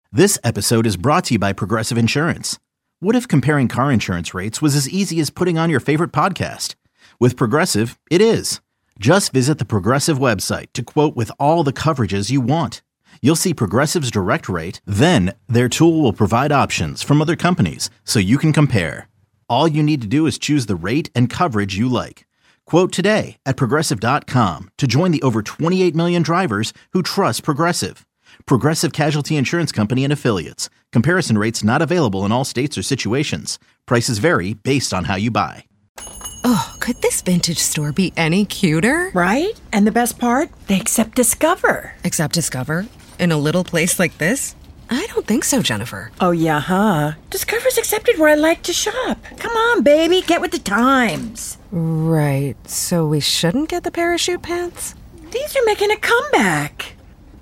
This episode is brought to you by Progressive Insurance. What if comparing car insurance rates was as easy as putting on your favorite podcast? With Progressive, it is. Just visit the Progressive website to quote with all the coverages you want. You'll see Progressive's direct rate, then their tool will provide options from other companies so you can compare. All you need to do is choose the rate and coverage you like. Quote today at Progressive.com to join the over 28 million drivers who trust Progressive. Progressive Casualty Insurance Company and Affiliates. Comparison rates not available in all states or situations. Prices vary based on how you buy. Oh, could this vintage store be any cuter? Right? And the best part? They accept Discover. Accept Discover? In a little place like this? I don't think so, Jennifer. Oh, yeah, huh? Discover's accepted where I like to shop. Come on, baby, get with the times. Right, so we shouldn't get the parachute pants? These are making a comeback.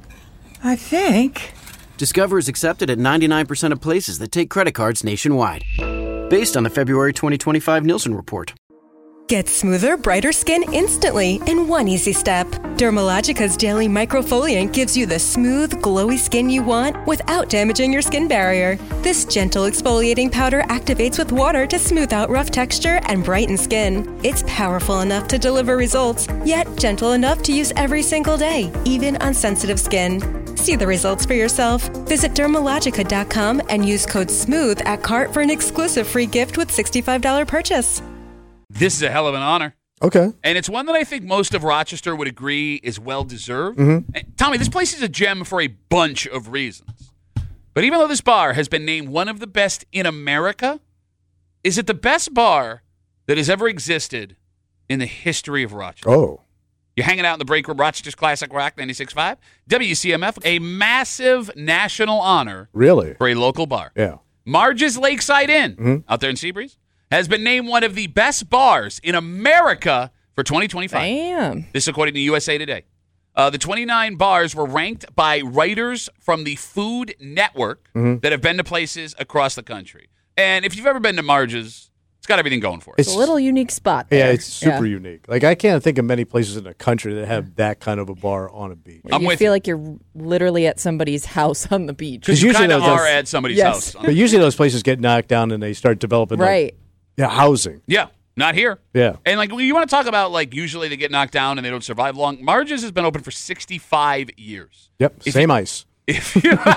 I think. Discover is accepted at 99% of places that take credit cards nationwide. Based on the February 2025 Nielsen report. Get smoother, brighter skin instantly in one easy step. Dermalogica's daily microfoliant gives you the smooth, glowy skin you want without damaging your skin barrier. This gentle exfoliating powder activates with water to smooth out rough texture and brighten skin. It's powerful enough to deliver results, yet gentle enough to use every single day, even on sensitive skin. See the results for yourself. Visit Dermalogica.com and use code SMOOTH at cart for an exclusive free gift with $65 purchase. This is a hell of an honor. Okay. And it's one that I think most of Rochester would agree is well-deserved. Mm-hmm. And Tommy, this place is a gem for a bunch of reasons. But even though this bar has been named one of the best in America, is it the best bar that has ever existed in the history of Rochester? Oh. You're hanging out in the break room, Rochester's Classic Rock 96.5, WCMF, a massive national honor Really? for a local bar. Yeah. Marge's Lakeside Inn, out there in Seabreeze, has been named one of the best bars in America for 2025. Damn. This is according to USA Today. The 29 bars were ranked by writers from the Food Network that have been to places across the country. And if you've ever been to Marge's, it's got everything going for it. It's a little unique spot there. Yeah, it's super unique. Like, I can't think of many places in the country that have that kind of a bar on a beach. You feel like you're literally at somebody's house on the beach. Because you kind of are at somebody's house. But usually those places get knocked down and they start developing housing. Yeah, not here. Yeah. And like you want to talk about like usually they get knocked down and they don't survive long. Marge's has been open for 65 years. Yep, same ice. If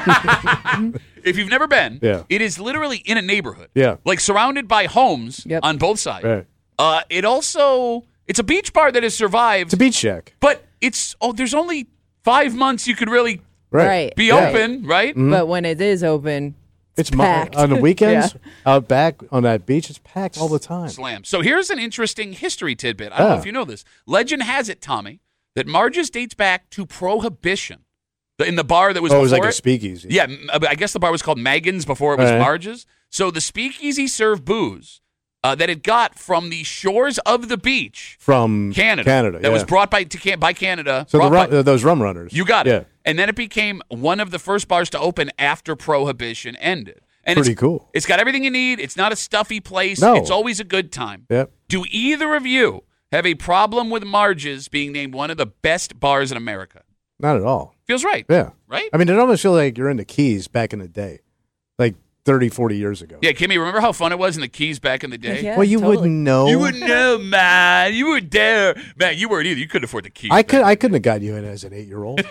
you've never been, it is literally in a neighborhood. Yeah. Like surrounded by homes on both sides. Right. It's a beach bar that has survived. It's a beach shack. But there's only 5 months you could really be Yeah. open, right? Mm-hmm. But when it is open, it's packed. On the weekends, out back on that beach, it's packed all the time. Slam. So here's an interesting history tidbit. I don't know if you know this. Legend has it, Tommy, that Marge's dates back to Prohibition. In the bar that was before it was like a speakeasy. Yeah, I guess the bar was called Megan's before it was Marge's. So the speakeasy served booze that it got from the shores of the beach from Canada. That was brought by Canada. So those rum runners. You got it. And then it became one of the first bars to open after Prohibition ended. And pretty cool. It's got everything you need. It's not a stuffy place. No. It's always a good time. Yep. Do either of you have a problem with Marge's being named one of the best bars in America? Not at all. Feels right. Yeah. Right? I mean, it almost feels like you're in the Keys back in the day, like 30, 40 years ago. Yeah, Kimmy, remember how fun it was in the Keys back in the day? Yeah, well, you totally. wouldn't know. You wouldn't know, man. You were there. Man, you weren't either. You couldn't afford the Keys. I couldn't have got you in as an 8-year-old.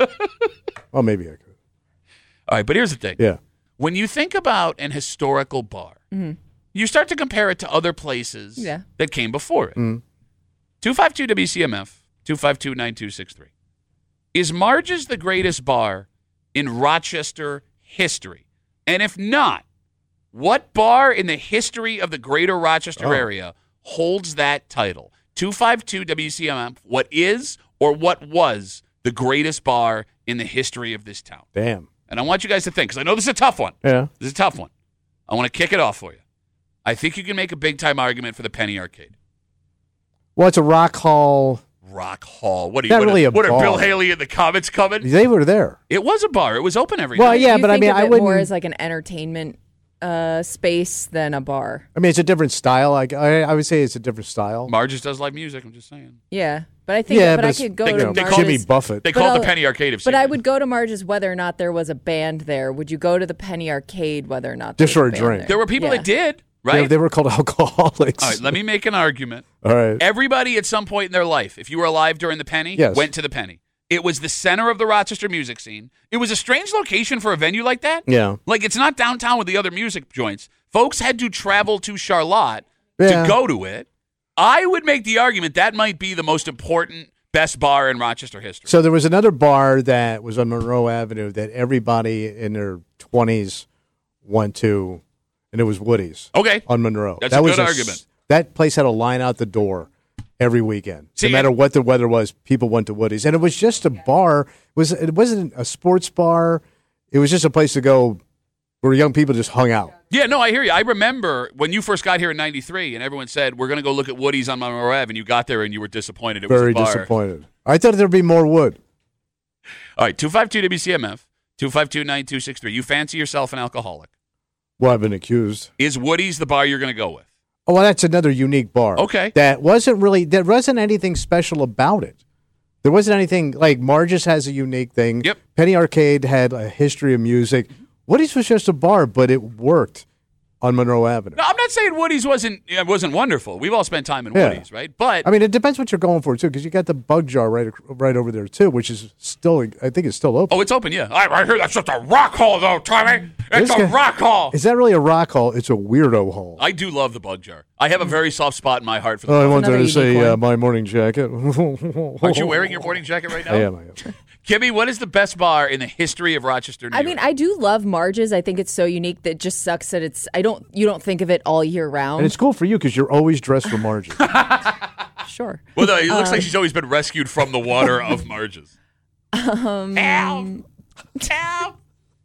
Well, maybe I could. All right, but here's the thing. Yeah. When you think about an historical bar, you start to compare it to other places that came before it. 252 WCMF, 252-9263. Is Marge's the greatest bar in Rochester history? And if not, what bar in the history of the greater Rochester area holds that title? 252 WCMF, what is or what was the greatest bar in the history of this town? Damn. And I want you guys to think, because I know this is a tough one. Yeah. This is a tough one. I want to kick it off for you. I think you can make a big-time argument for the Penny Arcade. Well, it's a Rock Hall. Rock Hall. What are Not you? really a what are bar. Bill Haley and the Comets coming? They were there. It was a bar. It was open every Well, night. yeah, You but I think mean, of I it wouldn't. more as like an entertainment space than a bar. I mean, it's a different style. I would say it's a different style. Marge's does live music. I'm just saying. Yeah. But I think, Yeah, but I but could go they- to they Marge's. call Jimmy Buffett. They But call it I'll- the Penny Arcade of But I Seabreeze. would go to Marge's whether or not there was a band there. Would you go to the Penny Arcade whether or not there Just was for a band drink. there? There were people Yeah. that did, right? They were called alcoholics. All right, let me make an argument. All right. Everybody at some point in their life, if you were alive during the Penny, Yes. went to the Penny. It was the center of the Rochester music scene. It was a strange location for a venue like that. Yeah. Like, it's not downtown with the other music joints. Folks had to travel to Charlotte Yeah. to go to it. I would make the argument that might be the most important, best bar in Rochester history. So there was another bar that was on Monroe Avenue that everybody in their 20s went to, and it was Woody's. Okay. On Monroe. That's that a was good argument. That place had a line out the door every weekend. See, no matter what the weather was, people went to Woody's. And it was just a bar. It wasn't a sports bar. It was just a place to go where young people just hung out. Yeah, no, I hear you. I remember when you first got here in '93, and everyone said, we're going to go look at Woody's on Monroe Ave, and you got there and you were disappointed. It was Very a bar. disappointed. I thought there'd be more wood. All right, 252-WCMF, 252-9263. You fancy yourself an alcoholic. Well, I've been accused. Is Woody's the bar you're going to go with? Oh, well, that's another unique bar. Okay. There wasn't anything special about it. There wasn't anything, like Marge's has a unique thing. Yep. Penny Arcade had a history of music. Woody's was just a bar, but it worked on Monroe Avenue. No, I'm not saying Woody's wasn't wonderful. We've all spent time in Yeah. Woody's, right? But I mean, it depends what you're going for, too, because you got the Bug Jar right over there, too, which is still, I think it's still open. oh, it's open, yeah. I hear that's just a rock hall, though, Tommy. It's a rock hall. Is that really a rock hall? It's a weirdo hall. I do love the Bug Jar. I have a very soft spot in my heart for the I Bug wanted Another to say unique one. my morning jacket. Aren't you wearing your morning jacket right now? I am. Kimmy, what is the best bar in the history of Rochester, New I York? mean, I do love Marge's. I think it's so unique that it just sucks that you don't think of it all year round. And it's cool for you because you're always dressed for Marge's. Sure. Well, no, it looks like she's always been rescued from the water of Marge's. Help! Help!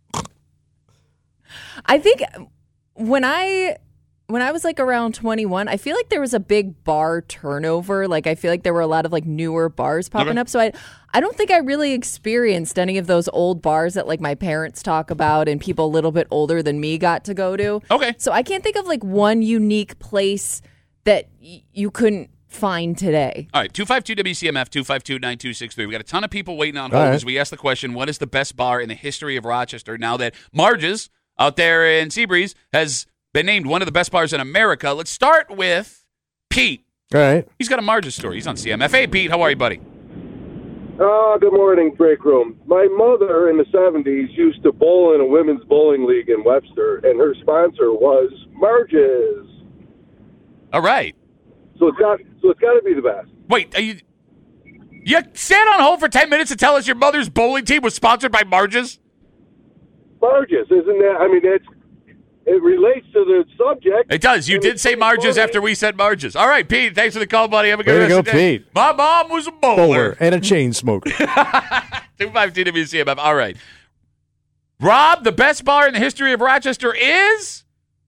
I think when I was like around 21, I feel like there was a big bar turnover. Like I feel like there were a lot of like newer bars popping up. So I don't think I really experienced any of those old bars that like my parents talk about and people a little bit older than me got to go to. Okay. So I can't think of like one unique place that you couldn't find today. All right, 252-WCMF, 252-9263. We got a ton of people waiting on hold All right. as we ask the question, what is the best bar in the history of Rochester now that Marge's out there in Seabreeze has been named one of the best bars in America? Let's start with Pete. All right. He's got a Marge's story. He's on CMF. Hey, Pete, how are you, buddy? Good morning, break room. My mother in the 70s used to bowl in a women's bowling league in Webster, and her sponsor was Marge's. All right. So it's got to be the best. Wait, you sat on hold for 10 minutes to tell us your mother's bowling team was sponsored by Marge's? Marge's, isn't that? I mean, it relates to the subject. It does. You did say Marge's after we said Marge's. All right, Pete, thanks for the call, buddy. Have a good Way to rest go, of the day. Pete. My mom was a bowler. Bowler and a chain smoker. 252-WCMF. All right. Rob, the best bar in the history of Rochester is?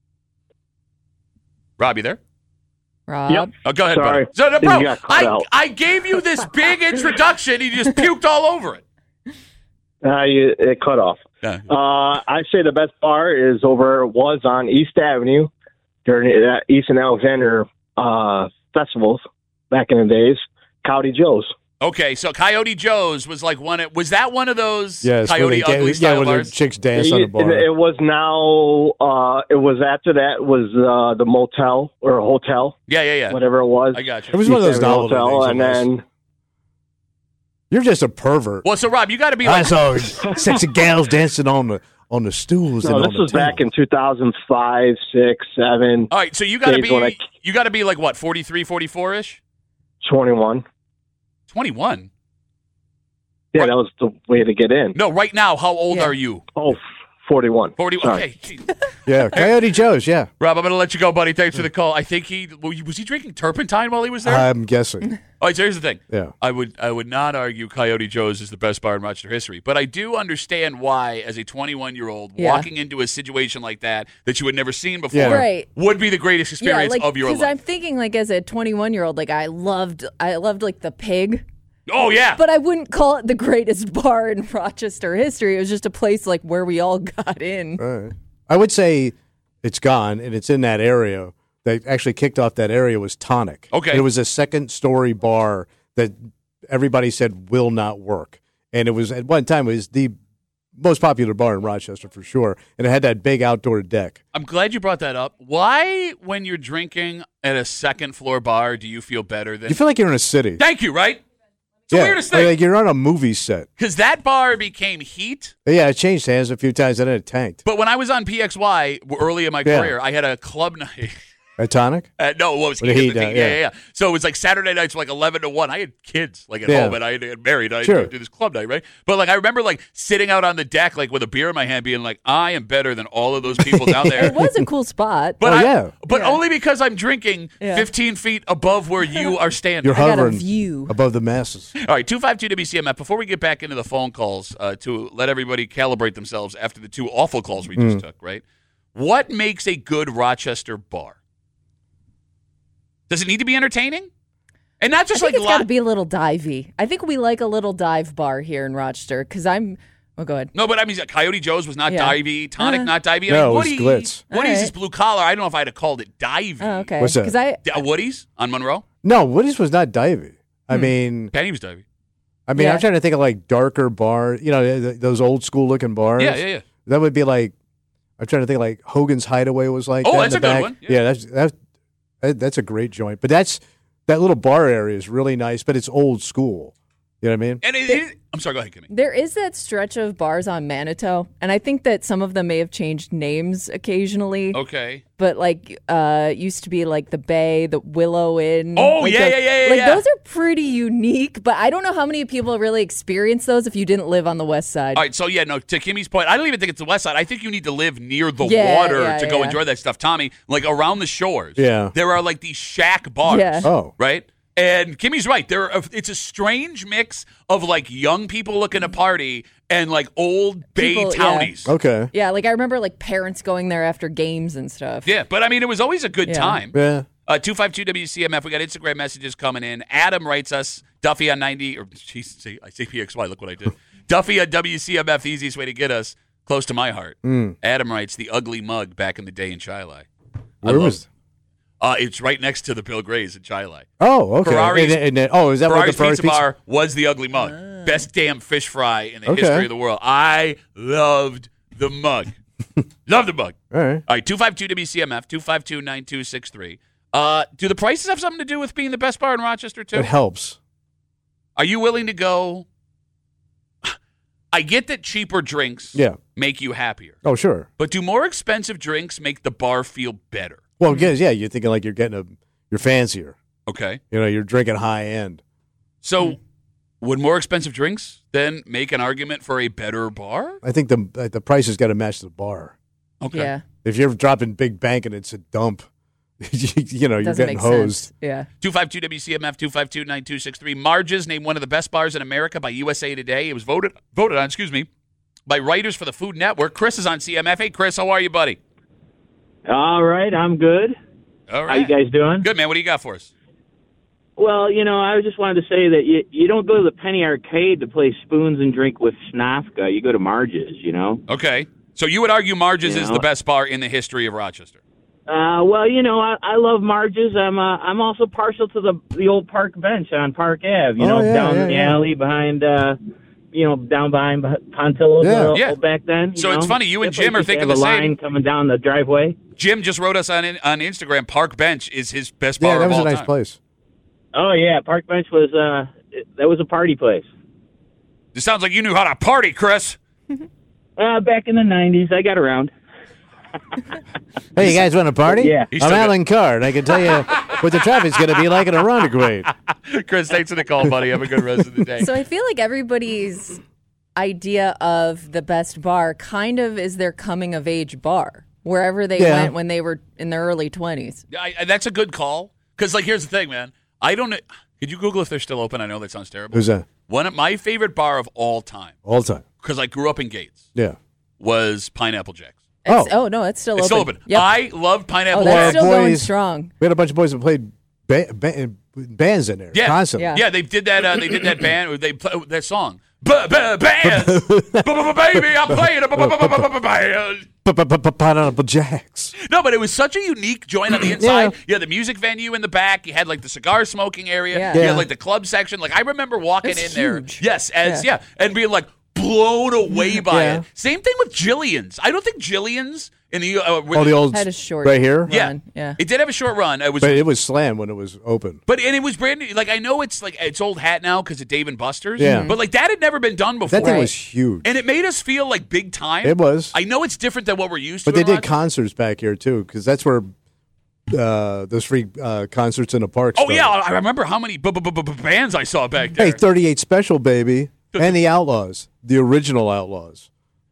Rob, you there? Rob? Yep. Oh, go ahead, Sorry. buddy. So, no, You bro, got cut out. I gave you this big introduction. You just puked all over it. It cut off. Yeah. I say the best bar was on East Avenue during the East and Alexander festivals back in the days. Coyote Joe's. Okay, so Coyote Joe's was like was that one of those Yes, where Coyote they Ugly style where the bars? chicks dance on the bar. It was now. It was after that was the motel or hotel. Yeah. Whatever it was. I got you. It was one of those East Avenue novelty hotel, things. and almost. then. You're just a pervert. Well, so Rob, you got to be I like, saw sexy gals dancing on the stools. No, and this on the was back tables. in 2005, 6, 7, all right, so you got to days when be you got to be like what, 43, 44-ish? 21. 21. Yeah, Right. that was the way to get in. No, right now, how old Yeah. are you? Oh, 41. 40. Sorry. Okay. Gee. Yeah, Coyote Joe's, yeah. Rob, I'm going to let you go, buddy. Thanks for the call. I think was he drinking turpentine while he was there? I'm guessing. All right, so here's the thing. Yeah. I would not argue Coyote Joe's is the best bar in Rochester history, but I do understand why, as a 21-year-old, Yeah. walking into a situation like that you had never seen before Yeah. Right. would be the greatest experience of your because I'm life. thinking like as a 21-year-old, like I loved like the Pig. Oh, yeah. But I wouldn't call it the greatest bar in Rochester history. It was just a place like where we all got in. All right. I would say it's gone, and it's in that area. That actually kicked off that area was Tonic. Okay. It was a second-story bar that everybody said will not work. And it was at one time it was the most popular bar in Rochester for sure, and it had that big outdoor deck. I'm glad you brought that up. Why, when you're drinking at a second floor bar, do you feel better than? You feel like you're in a city. Thank you. Right. It's the weirdest thing. Like you're on a movie set. Because that bar became Heat. Yeah, it changed hands a few times and then it tanked. But when I was on PXY early in my career, I had a club night. A tonic? No, what was Heat? Yeah. So it was like Saturday nights, like 11 to 1. I had kids like at home, and I had married. I had to do this club night, right? But like I remember like sitting out on the deck, like with a beer in my hand, being like, I am better than all of those people down there. It was a cool spot. But only because I'm drinking 15 feet above where you are standing. You're hovering I got a view above the masses. All right, 252-WCMF. Before we get back into the phone calls to let everybody calibrate themselves after the two awful calls we just took, right? What makes a good Rochester bar? Does it need to be entertaining? And not just I think it's got to be a little divey. I think we like a little dive bar here in Rochester because I'm. Oh, go ahead. No, but I mean, Coyote Joe's was not divey. Tonic, not divey. No, it was Glitz. Woody's is blue collar. I don't know if I'd have called it divey. Oh, okay. What's that? Woody's on Monroe? No, Woody's was not divey. I mean, Penny was divey. I mean, I'm trying to think of like darker bar. You know, those old school looking bars. Yeah. That would be like. I'm trying to think like Hogan's Hideaway was like. Oh, that that's in the a back. good one. Yeah, that's a great joint. But that little bar area is really nice, but it's old school. You know what I mean? And I'm sorry, go ahead, Kimmy. There is that stretch of bars on Manitou, and I think that some of them may have changed names occasionally. Okay. But like used to be like the Bay, the Willow Inn. Oh, like those are pretty unique, but I don't know how many people really experience those if you didn't live on the west side. All right, so to Kimmy's point, I don't even think it's the west side. I think you need to live near the water to go enjoy that stuff. Tommy, like around the shores, there are like these shack bars. Yeah. Oh. Right? And Kimmy's right. It's a strange mix of like young people looking to party and like old Bay townies. Yeah. Okay. Yeah, like I remember like parents going there after games and stuff. Yeah, but I mean, it was always a good time. Yeah. 252-WCMF. We got Instagram messages coming in. Adam writes us, Duffy on 90, or geez, I say PXY, look what I did. Duffy on WCMF, the easiest way to get us, close to my heart. Adam writes, the ugly mug back in the day in Chili. Where was it? It's right next to the Bill Gray's in Chili. Oh, okay. Ferrari's, is that what the Ferrari's Ferrari's Pizza Bar was the ugly mug. Best damn fish fry in the history of the world. I loved the mug. Love the mug. All right. 252-WCMF, 252-9263. Do the prices have something to do with being the best bar in Rochester, too? It helps. Are you willing to go? I get that cheaper drinks make you happier. Oh, sure. But do more expensive drinks make the bar feel better? Well, you're thinking like you're fancier. Okay. You know, you're drinking high end. So would more expensive drinks then make an argument for a better bar? I think the price has got to match the bar. Okay. Yeah. If you're dropping big bank and it's a dump, you're getting hosed. Sense. Yeah. 252-WCMF, 252-9263. Marge's named one of the best bars in America by USA Today. It was voted on, by writers for the Food Network. Chris is on CMF. Hey, Chris, how are you, buddy? All right, I'm good. All right. How you guys doing? Good, man. What do you got for us? Well, I just wanted to say that you don't go to the Penny Arcade to play spoons and drink with Snafka. You go to Marge's, Okay. So you would argue Marge's is the best bar in the history of Rochester? Well, I love Marge's. I'm also partial to the old Park Bench on Park Ave, down the alley behind... down behind Pontillo's back then. So it's funny, you and Jim are thinking the same. Line coming down the driveway. Jim just wrote us on Instagram, Park Bench is his best bar of all time. Yeah, that was a nice place. Oh, yeah, Park Bench was that was a party place. It sounds like you knew how to party, Chris. Back in the 90s, I got around. Hey, you guys want to party? Yeah. I'm Alan Carr, and I can tell you what the traffic's going to be like at a Rondegrade. Chris, thanks for the call, buddy. Have a good rest of the day. So I feel like everybody's idea of the best bar kind of is their coming-of-age bar, wherever they went when they were in their early 20s. That's a good call, because, here's the thing, man. I don't know. Could you Google if they're still open? I know that sounds terrible. Who's that? One of my favorite bar of all time. All time. Because I grew up in Gates. Yeah. Was Pineapple Jack's. No, it's still open. It's still open. Yep. I love Pineapple Jack's. Jack's. Still going strong. We had a bunch of boys that played bands in there constantly. Yeah, they did that. They did that band. They played that song. Band. Baby, I'm playing a band. Pineapple Jacks. No, but it was such a unique joint on the inside. You had the music venue in the back. You had like the cigar smoking area. You had like the club section. Like I remember walking in there. Yes, and being like blown away by it. Same thing with Jillian's. I don't think Jillian's in the the old had a short right here. Run. Yeah, it did have a short run. But it was slammed when it was open. But it was brand new. Like I know it's like it's old hat now because of Dave and Buster's. Yeah. But like that had never been done before. That thing was huge, and it made us feel like big time. It was. I know it's different than what we're used to. But they did concerts back here too, because that's where those free concerts in the park. Oh yeah, I remember how many bands I saw back there. Hey, 38 Special, baby, and the Outlaws, the original Outlaws.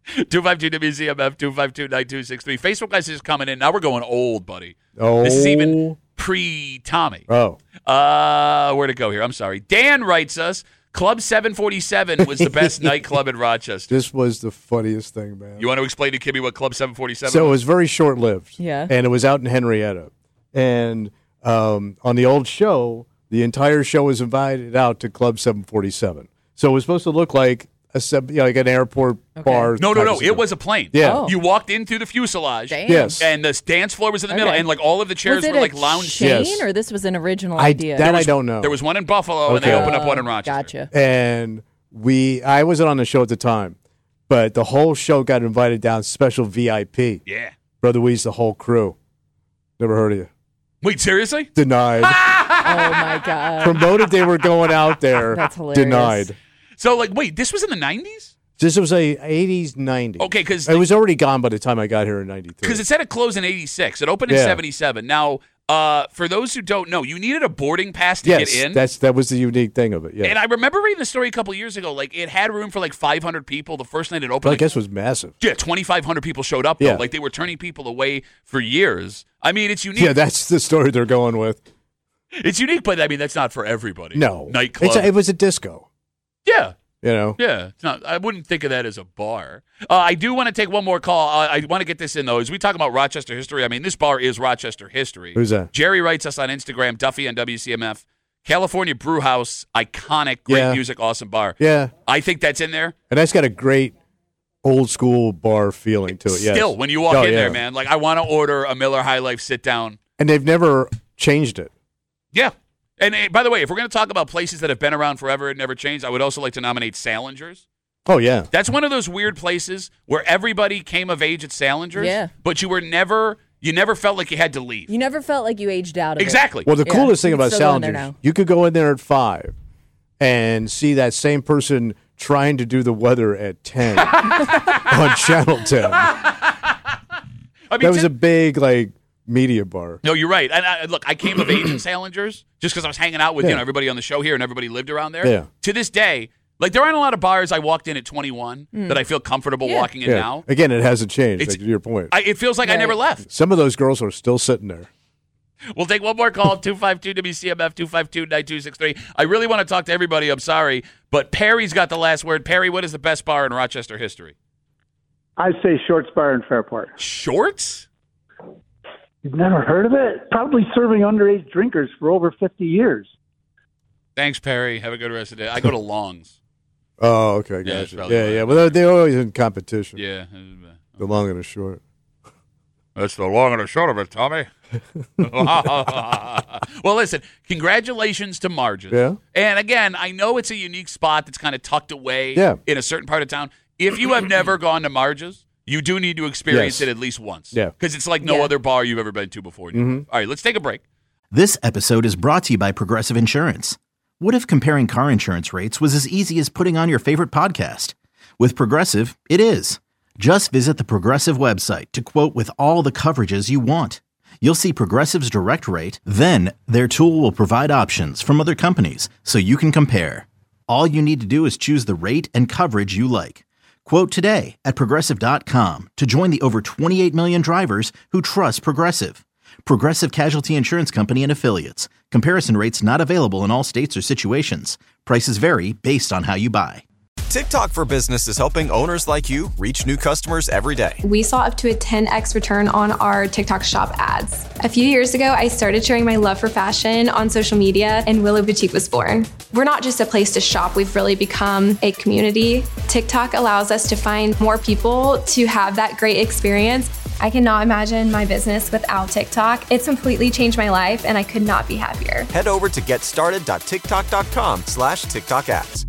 252-WCMF, 252-9263. Facebook guys is coming in. Now we're going old, buddy. Oh. This is even pre-Tommy. Oh. Where'd it go here? I'm sorry. Dan writes us, Club 747 was the best nightclub in Rochester. This was the funniest thing, man. You want to explain to Kimmy what Club 747 was? So it was very short-lived. Yeah. And it was out in Henrietta. And on the old show, the entire show was invited out to Club 747. So it was supposed to look like like an airport bar. No. It was a plane. Yeah. Oh. You walked in through the fuselage. Damn. Yes. And the dance floor was in the middle, and like all of the chairs was it were like a lounge chain, Yes. or this was an original idea? I don't know. There was one in Buffalo, and they opened up one in Rochester. Gotcha. And I wasn't on the show at the time, but the whole show got invited down, special VIP. Yeah. Brother Weeze, the whole crew. Never heard of you. Wait, seriously? Denied. Oh my God. Promoted they were going out there. That's hilarious. Denied. So like, wait, this was in the 90s? This was a 80s, 90s. Okay, because it was already gone by the time I got here in 93. Because it said it closed in 86. It opened in 77. Now, for those who don't know, you needed a boarding pass to get in. That was the unique thing of it. Yeah. And I remember reading the story a couple of years ago. Like, it had room for like 500 people. The first night it opened. But I guess it was massive. Yeah, 2,500 people showed up, though. Yeah. Like, they were turning people away for years. I mean, it's unique. Yeah, that's the story they're going with. It's unique, but I mean, that's not for everybody. No. Nightclub. It was a disco. Yeah. You know? Yeah. It's not, I wouldn't think of that as a bar. I do want to take one more call. I want to get this in, though. As we talk about Rochester history, I mean, this bar is Rochester history. Who's that? Jerry writes us on Instagram, Duffy on WCMF. California Brew House, iconic, great music, awesome bar. Yeah. I think that's in there. And that's got a great old school bar feeling to it. Yes. Still, when you walk in there, man, like I want to order a Miller High Life sit down. And they've never changed it. Yeah. And by the way, if we're going to talk about places that have been around forever and never changed, I would also like to nominate Salinger's. Oh, yeah. That's one of those weird places where everybody came of age at Salinger's, but you never felt like you had to leave. You never felt like you aged out of Exactly. it. Well, the coolest thing about Salinger's, Salinger's, you could go in there at 5 and see that same person trying to do the weather at 10 on Channel 10. I mean, that was a big, like, media bar. No, you're right. And look, I came of age in Salinger's just because I was hanging out with everybody on the show here and everybody lived around there. Yeah. To this day, like there aren't a lot of bars I walked in at 21 that I feel comfortable walking in now. Again, it hasn't changed, like, to your point. It feels like I never left. Some of those girls are still sitting there. We'll take one more call, 252-WCMF, 252-9263. I really want to talk to everybody. I'm sorry, but Perry's got the last word. Perry, what is the best bar in Rochester history? I'd say Shorts Bar in Fairport. Shorts? You've never heard of it? Probably serving underage drinkers for over 50 years. Thanks, Perry. Have a good rest of the day. I go to Long's. Oh, okay. Gotcha. Yeah, Yeah. Well, they're always in competition. Yeah. The long and the short. That's the long and the short of it, Tommy. Well, listen, congratulations to Marge's. Yeah. And again, I know it's a unique spot that's kind of tucked away in a certain part of town. If you have never gone to Marge's, you do need to experience it at least once. Yeah. Because it's like no other bar you've ever been to before. All right, let's take a break. This episode is brought to you by Progressive Insurance. What if comparing car insurance rates was as easy as putting on your favorite podcast? With Progressive, it is. Just visit the Progressive website to quote with all the coverages you want. You'll see Progressive's direct rate, then their tool will provide options from other companies so you can compare. All you need to do is choose the rate and coverage you like. Quote today at Progressive.com to join the over 28 million drivers who trust Progressive. Progressive Casualty Insurance Company and Affiliates. Comparison rates not available in all states or situations. Prices vary based on how you buy. TikTok for Business is helping owners like you reach new customers every day. We saw up to a 10x return on our TikTok shop ads. A few years ago, I started sharing my love for fashion on social media, and Willow Boutique was born. We're not just a place to shop, we've really become a community. TikTok allows us to find more people to have that great experience. I cannot imagine my business without TikTok. It's completely changed my life, and I could not be happier. Head over to getstarted.tiktok.com/TikTok ads.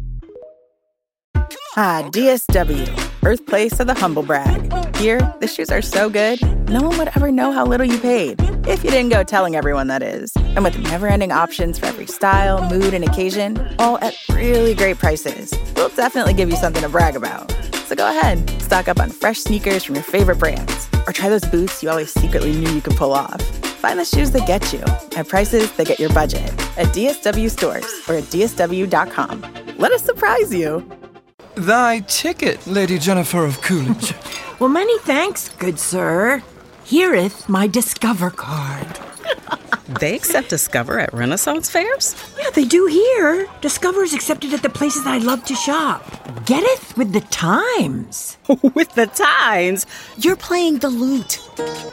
Ah, DSW, birthplace of the humble brag. Here, the shoes are so good, no one would ever know how little you paid. If you didn't go telling everyone, that is. And with never-ending options for every style, mood, and occasion, all at really great prices, we'll definitely give you something to brag about. So go ahead, stock up on fresh sneakers from your favorite brands, or try those boots you always secretly knew you could pull off. Find the shoes that get you at prices that get your budget at DSW stores or at DSW.com. Let us surprise you. Thy ticket, Lady Jennifer of Coolidge. Well, many thanks, good sir. Here'th my Discover card. They accept Discover at Renaissance fairs? Yeah, they do here. Discover's accepted at the places I love to shop. Getteth with the times. With the times? You're playing the lute.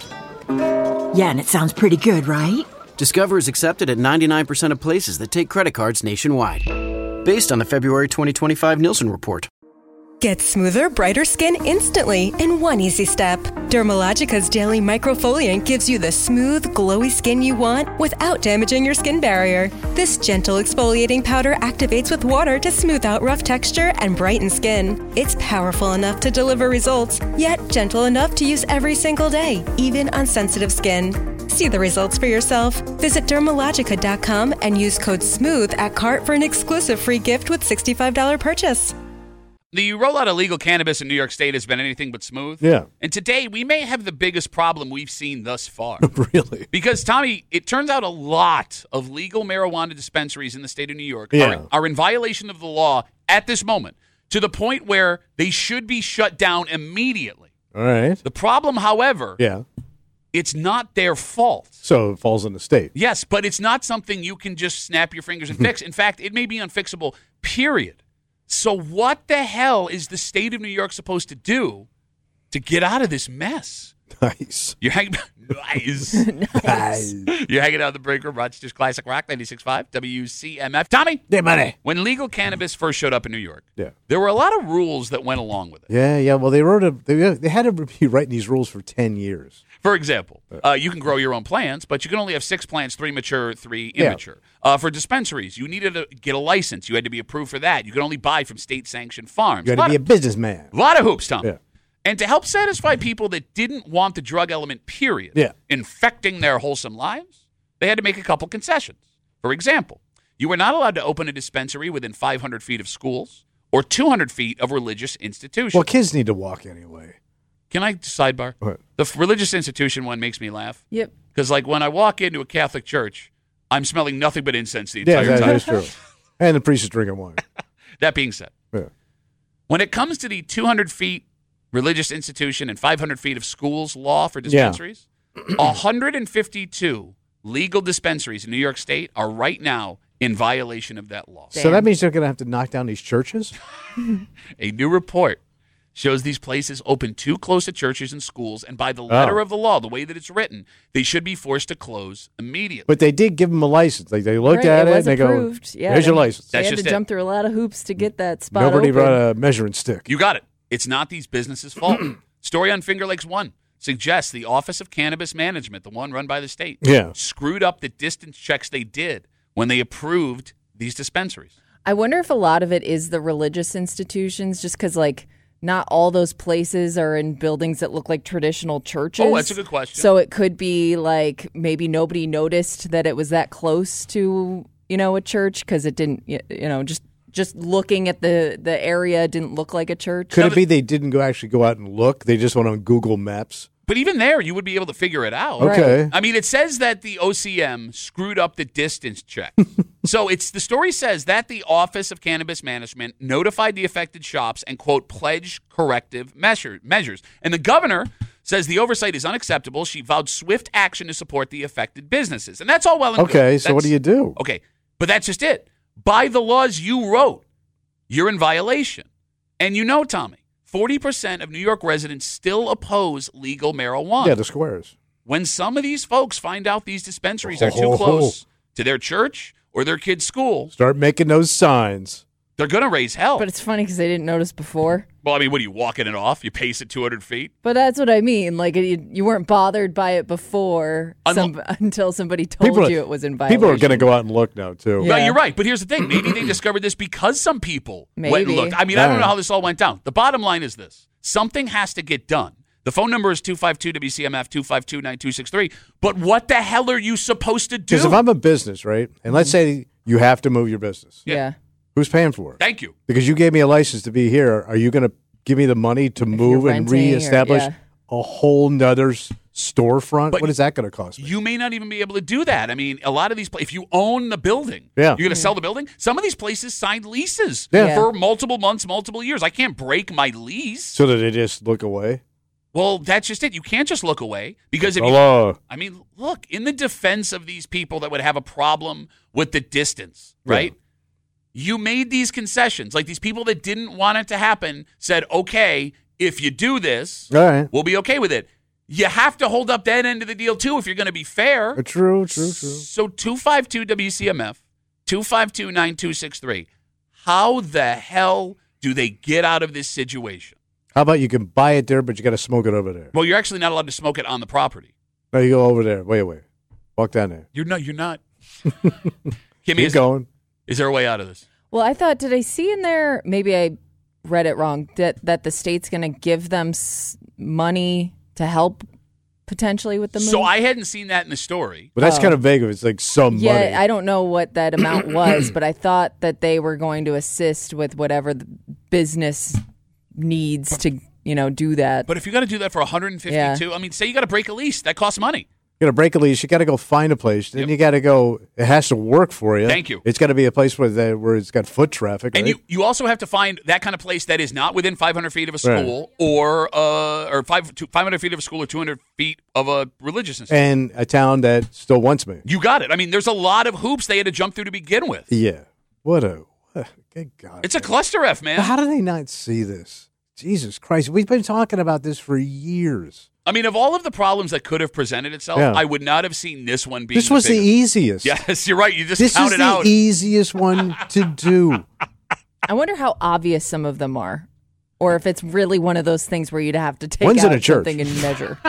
Yeah, and it sounds pretty good, right? Discover is accepted at 99% of places that take credit cards nationwide. Based on the February 2025 Nielsen report. Get smoother, brighter skin instantly in one easy step. Dermalogica's Daily Microfoliant gives you the smooth, glowy skin you want without damaging your skin barrier. This gentle exfoliating powder activates with water to smooth out rough texture and brighten skin. It's powerful enough to deliver results, yet gentle enough to use every single day, even on sensitive skin. See the results for yourself. Visit Dermalogica.com and use code SMOOTH at cart for an exclusive free gift with $65 purchase. The rollout of legal cannabis in New York State has been anything but smooth. Yeah. And today, we may have the biggest problem we've seen thus far. Really? Because, Tommy, it turns out a lot of legal marijuana dispensaries in the state of New York are in violation of the law at this moment, to the point where they should be shut down immediately. All right. The problem, however, it's not their fault. So it falls on the state. Yes, but it's not something you can just snap your fingers and fix. In fact, it may be unfixable, period. So what the hell is the state of New York supposed to do to get out of this mess? Nice. You're hanging You're hanging out in the break room, Rochester's Classic Rock 96.5 WCMF. Tommy? Yeah, buddy. When legal cannabis first showed up in New York, there were a lot of rules that went along with it. Yeah. Well, they had to be writing these rules for 10 years. For example, you can grow your own plants, but you can only have 6 plants, 3 mature, 3 immature. For dispensaries, you needed to get a license. You had to be approved for that. You could only buy from state-sanctioned farms. You had to be a businessman. A lot of hoops, Tom. Yeah. And to help satisfy people that didn't want the drug element, period, infecting their wholesome lives, they had to make a couple concessions. For example, you were not allowed to open a dispensary within 500 feet of schools or 200 feet of religious institutions. Well, kids need to walk anyway. Can I sidebar? What? The religious institution one makes me laugh. Yep. Because, like, when I walk into a Catholic church, I'm smelling nothing but incense the entire time. Yeah, that is true. And the priest is drinking wine. That being said, when it comes to the 200 feet religious institution and 500 feet of schools law for dispensaries, 152 legal dispensaries in New York State are right now in violation of that law. So that means they're going to have to knock down these churches? A new report shows these places open too close to churches and schools, and by the letter of the law, the way that it's written, they should be forced to close immediately. But they did give them a license. They looked at it and they approved. go, here's your license. They had to jump through a lot of hoops to get that spot Nobody open. brought a measuring stick. You got it. It's not these businesses' fault. Story on Finger Lakes 1 suggests the Office of Cannabis Management, the one run by the state, screwed up the distance checks they did when they approved these dispensaries. I wonder if a lot of it is the religious institutions, just because, like, not all those places are in buildings that look like traditional churches. Oh, that's a good question. So it could be like maybe nobody noticed that it was that close to, a church because it didn't, just looking at the area didn't look like a church. Could it be they didn't actually go out and look? They just went on Google Maps? But even there, you would be able to figure it out. Okay. Right. I mean, it says that the OCM screwed up the distance check. So the story says that the Office of Cannabis Management notified the affected shops and, quote, pledged corrective measures. And the governor says the oversight is unacceptable. She vowed swift action to support the affected businesses. And that's all well and good. Okay, so what do you do? Okay, but that's just it. By the laws you wrote, you're in violation. And you know, Tommy, 40% of New York residents still oppose legal marijuana. Yeah, the squares. When some of these folks find out these dispensaries are too close to their church or their kid's school, start making those signs. They're going to raise hell. But it's funny because they didn't notice before. Well, I mean, what are you walking it off? You pace it 200 feet? But that's what I mean. Like, you weren't bothered by it before until somebody told you it was in violation. People are going to go out and look now, too. Yeah. Well, you're right. But here's the thing. Maybe they discovered this because some people went and looked. I mean, I don't know how this all went down. The bottom line is this. Something has to get done. The phone number is 252-WCMF, 252-9263. But what the hell are you supposed to do? Because if I'm a business, right, and let's say you have to move your business. Yeah. Who's paying for it? Thank you. Because you gave me a license to be here. Are you going to give me the money to move and reestablish a whole nother storefront? But what is that going to cost me? You may not even be able to do that. I mean, a lot of these places, if you own the building, you're going to sell the building. Some of these places signed leases for multiple months, multiple years. I can't break my lease. So that they just look away? Well, that's just it. You can't just look away because if I mean, look, in the defense of these people that would have a problem with the distance, right? Yeah. You made these concessions. Like these people that didn't want it to happen said, okay, if you do this, we'll be okay with it. You have to hold up that end of the deal, too, if you're going to be fair. True. So 252-WCMF, 252-9263. How the hell do they get out of this situation? How about you can buy it there, but you got to smoke it over there? Well, you're actually not allowed to smoke it on the property. No, you go over there. Wait. Walk down there. You're not. Keep going. Is there a way out of this? Well, I thought, did I see in there, maybe I read it wrong, that the state's going to give them money to help potentially with the move? So I hadn't seen that in the story. But that's kind of vague. It's like some money. Yeah, I don't know what that amount was, but I thought that they were going to assist with whatever the business needs to, do that. But if you got to do that for 152, I mean, say you got to break a lease, that costs money. You got to break a lease. You got to go find a place. Then you got to go. It has to work for you. Thank you. It's got to be a place where it's got foot traffic. And right? you also have to find that kind of place that is not within 500 feet of a school or 500 feet of a school or 200 feet of a religious institution. And a town that still wants me. You got it. I mean, there's a lot of hoops they had to jump through to begin with. Yeah. Good God. It's a cluster F, man. But how do they not see this? Jesus Christ. We've been talking about this for years. I mean, of all of the problems that could have presented itself, I would not have seen this one being This was the easiest. Yes, you're right. You just this counted is the out. easiest one to do. I wonder how obvious some of them are. Or if it's really one of those things where you'd have to take One's in a out church. something and measure.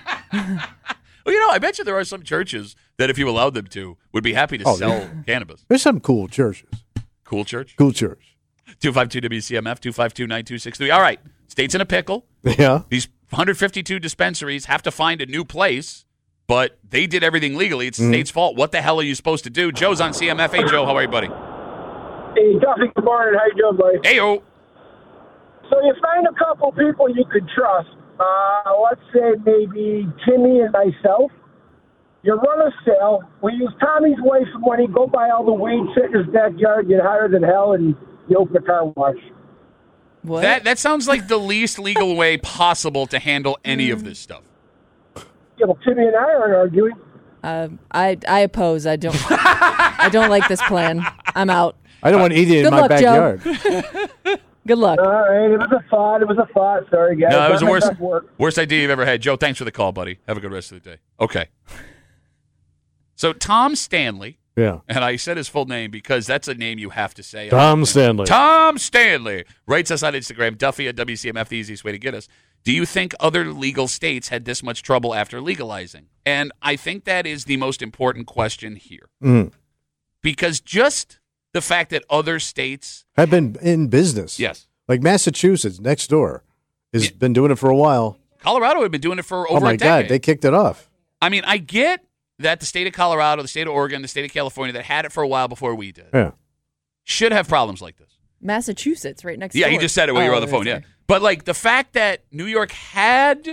Well, I bet you there are some churches that if you allowed them to, would be happy to sell cannabis. There's some cool churches. Cool church? Cool church. 252-WCMF, 252-9263. All right. State's in a pickle. Yeah. These 152 dispensaries have to find a new place, but they did everything legally. It's the state's fault. What the hell are you supposed to do? Joe's on CMF. Hey, Joe. How are you, buddy? Hey, Duffy. Good morning. How you doing, buddy? Hey-o. So you find a couple people you could trust. Let's say maybe Timmy and myself. You run a sale. We use Tommy's wife's money, go buy all the weed, sit in his backyard, get higher than hell, and you open a car wash. What? That sounds like the least legal way possible to handle any of this stuff. Yeah, well, Timmy and I aren't arguing. I oppose. I don't. I don't like this plan. I'm out. I don't want to eat it in my backyard. Good luck. All right, it was a thought. Sorry, guys. No, it was the worst idea you've ever had. Joe, thanks for the call, buddy. Have a good rest of the day. Okay. So Tom Stanley. Yeah. And I said his full name because that's a name you have to say. Tom Stanley. Tom Stanley writes us on Instagram, Duffy at WCMF, the easiest way to get us. Do you think other legal states had this much trouble after legalizing? And I think that is the most important question here. Because just the fact that other states have been in business. Yes. Like Massachusetts next door has been doing it for a while. Colorado had been doing it for over a decade. God, they kicked it off. I mean, I get that the state of Colorado, the state of Oregon, the state of California that had it for a while before we did should have problems like this. Massachusetts, right next door. Yeah, you just said it while you were on the phone, But like the fact that New York had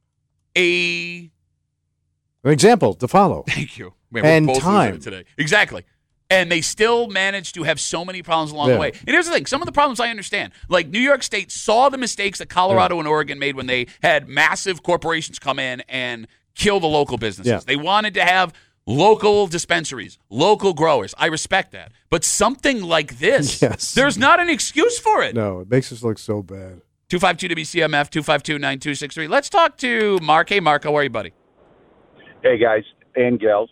an example to follow. Thank you. Man, and we're both time losing it today. Exactly. And they still managed to have so many problems along the way. And here's the thing. Some of the problems I understand. Like New York State saw the mistakes that Colorado and Oregon made when they had massive corporations come in and kill the local businesses. They wanted to have local dispensaries, local growers. I respect that. But something like this, there's not an excuse for it. No, it makes us look so bad. 252-WCMF, 252-9263. Let's talk to Mark. Hey, Mark, how are you, buddy? Hey, guys and gals.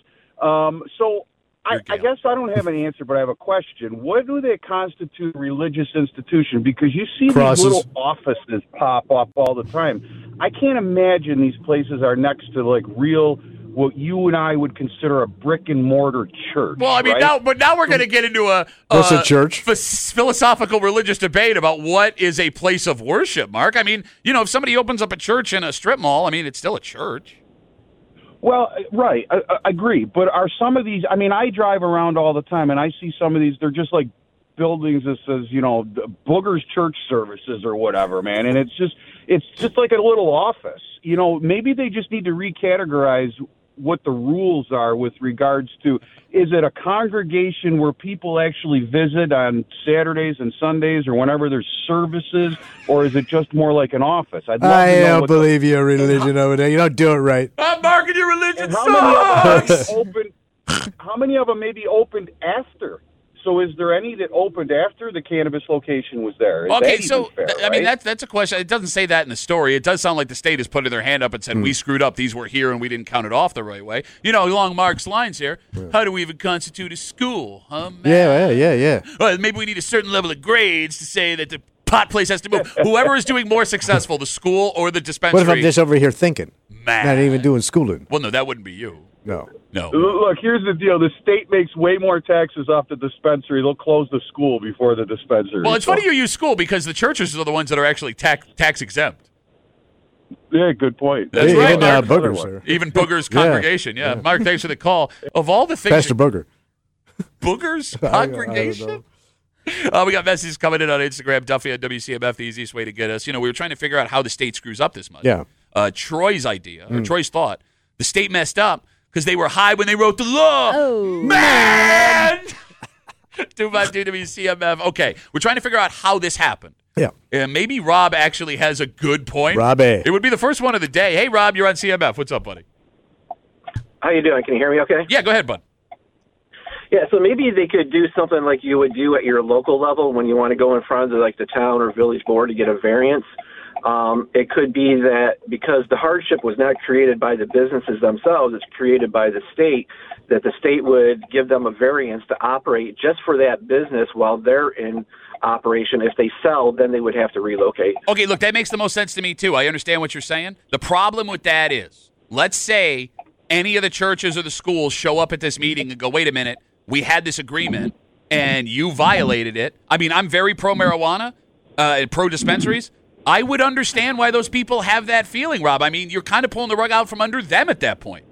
I guess I don't have an answer, but I have a question. What do they constitute a religious institution? Because you see these little offices pop up all the time. I can't imagine these places are next to like real, what you and I would consider a brick and mortar church. Well, I mean, now we're going to get into a church? Philosophical religious debate about what is a place of worship, Mark. I mean, if somebody opens up a church in a strip mall, I mean, it's still a church. Well, right, I agree. But are some of these, I mean, I drive around all the time, and I see some of these, they're just like buildings that says, Booger's Church Services or whatever, man. And it's just like a little office. Maybe they just need to recategorize what the rules are with regards to, is it a congregation where people actually visit on Saturdays and Sundays or whenever there's services, or is it just more like an office? I don't believe your religion over there. You don't do it right. I'm marking your religion sucks! How many of them maybe opened after? So is there any that opened after the cannabis location was there? Okay, so, fair, I mean, that's a question. It doesn't say that in the story. It does sound like the state has put their hand up and said, we screwed up. These were here, and we didn't count it off the right way. Along Mark's lines here, how do we even constitute a school? Huh, man? Yeah. Well, maybe we need a certain level of grades to say that the pot place has to move. Whoever is doing more successful, the school or the dispensary. What if I'm just over here thinking? Man. Not even doing schooling. Well, no, that wouldn't be you. No. Look, here's the deal. The state makes way more taxes off the dispensary. They'll close the school before the dispensary. Well, it's funny you use school because the churches are the ones that are actually tax exempt. Yeah, good point. That's right, even Boogers. Even Booger's congregation. Yeah. Mark, thanks for the call. Of all the things... Pastor Booger. Booger's congregation? We got messages coming in on Instagram. Duffy at WCMF, the easiest way to get us. We were trying to figure out how the state screws up this much. Yeah. Troy's idea, or Troy's thought, the state messed up because they were high when they wrote the law. Oh, man! 252 WCMF. Okay, we're trying to figure out how this happened. Yeah. And maybe Rob actually has a good point. Robbie. It would be the first one of the day. Hey, Rob, you're on CMF. What's up, buddy? How you doing? Can you hear me okay? Yeah, go ahead, bud. Yeah, so maybe they could do something like you would do at your local level when you want to go in front of the town or village board to get a variance. It could be that because the hardship was not created by the businesses themselves, it's created by the state, that the state would give them a variance to operate just for that business while they're in operation. If they sell, then they would have to relocate. Okay, look, that makes the most sense to me, too. I understand what you're saying. The problem with that is, let's say any of the churches or the schools show up at this meeting and go, wait a minute, we had this agreement, and you violated it. I mean, I'm very pro-marijuana, pro-dispensaries. I would understand why those people have that feeling, Rob. I mean, you're kind of pulling the rug out from under them at that point.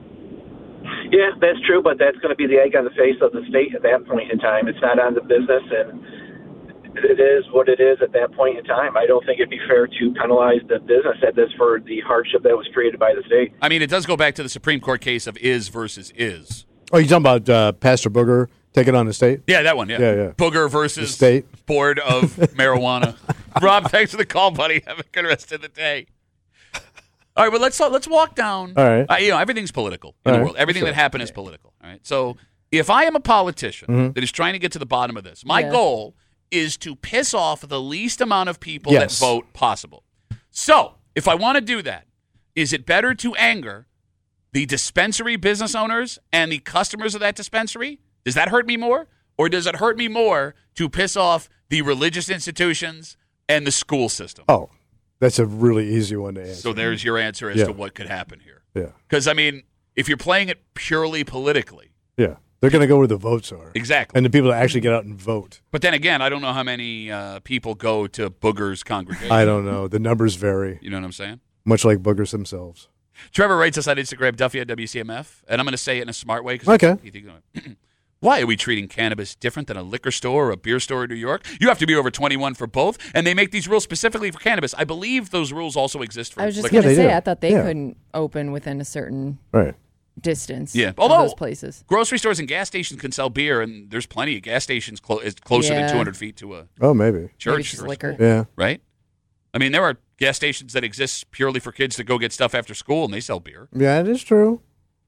Yeah, that's true, but that's going to be the egg on the face of the state at that point in time. It's not on the business, and it is what it is at that point in time. I don't think it'd be fair to penalize the business at this for the hardship that was created by the state. I mean, it does go back to the Supreme Court case of is versus is. Oh, you're talking about Pastor Booger taking on the state? Yeah, that one, yeah. Booger versus the state board of marijuana. Rob, thanks for the call, buddy. Have a good rest of the day. All right, well, let's walk down. All right. Everything's political in the world. Everything that happened is political. All right. So if I am a politician that is trying to get to the bottom of this, my goal is to piss off the least amount of people that vote possible. So if I want to do that, is it better to anger the dispensary business owners and the customers of that dispensary? Does that hurt me more? Or does it hurt me more to piss off the religious institutions and the school system? Oh, that's a really easy one to answer. So there's your answer as to what could happen here. Yeah. Because, I mean, if you're playing it purely politically. Yeah. They're going to go where the votes are. Exactly. And the people that actually get out and vote. But then again, I don't know how many people go to Booger's congregation. I don't know. The numbers vary. You know what I'm saying? Much like Boogers themselves. Trevor writes us on Instagram, Duffy at WCMF, and I'm going to say it in a smart way. Okay. Why are we treating cannabis different than a liquor store or a beer store in New York? You have to be over 21 for both, and they make these rules specifically for cannabis. I believe those rules also exist for I was just liquor. going to say, I thought they couldn't open within a certain distance of those places. Grocery stores and gas stations can sell beer, and there's plenty of gas stations closer than 200 feet to a maybe church. Maybe liquor. Yeah. Right? I mean, there are gas stations that exist purely for kids to go get stuff after school, and they sell beer. Yeah, it is true.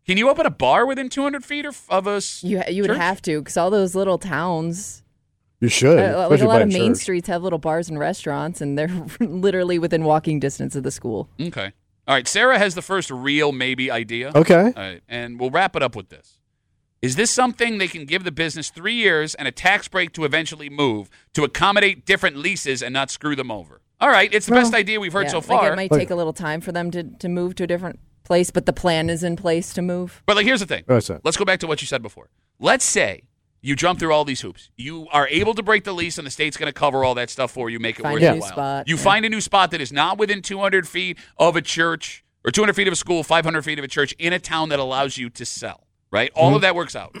Can you open a bar within 200 feet of a You would have to, because all those little towns. You should. Like a lot of main streets have little bars and restaurants, and they're literally within walking distance of the school. Okay. All right. Sarah has the first real maybe idea. Okay. All right. And we'll wrap it up with this. Is this something they can give the business 3 years and a tax break to eventually move to accommodate different leases and not screw them over? All right. It's the best idea we've heard so far. Like it might take a little time for them to move to a different place, but the plan is in place to move. But here's the thing. What's that? Let's go back to what you said before. Let's say you jump through all these hoops. You are able to break the lease, and the state's going to cover all that stuff for you, make it worth your while. You find a new spot that is not within 200 feet of a church or 200 feet of a school, 500 feet of a church in a town that allows you to sell, right? All of that works out.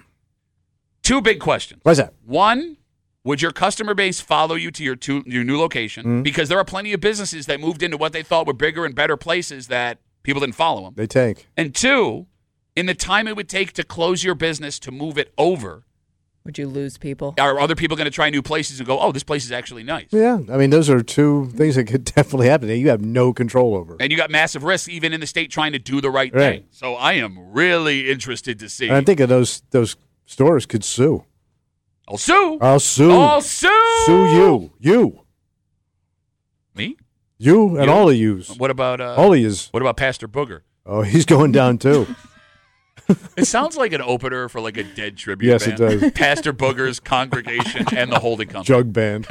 Two big questions. What's that? One, would your customer base follow you to your new location? Because there are plenty of businesses that moved into what they thought were bigger and better places that people didn't follow them. They tank. And two, in the time it would take to close your business to move it over, would you lose people? Are other people going to try new places and go, oh, this place is actually nice? Yeah. I mean, those are two things that could definitely happen that you have no control over. And you got massive risks even in the state trying to do the right thing. So I am really interested to see. And I think of those stores could sue. I'll sue. I'll sue. I'll sue. Sue you. You. Me? You and all of yous. What about all of yous? What about Pastor Booger? Oh, he's going down too. It sounds like an opener for like a dead tribute yes, band. It does. Pastor Booger's congregation and the holding company. Jug band.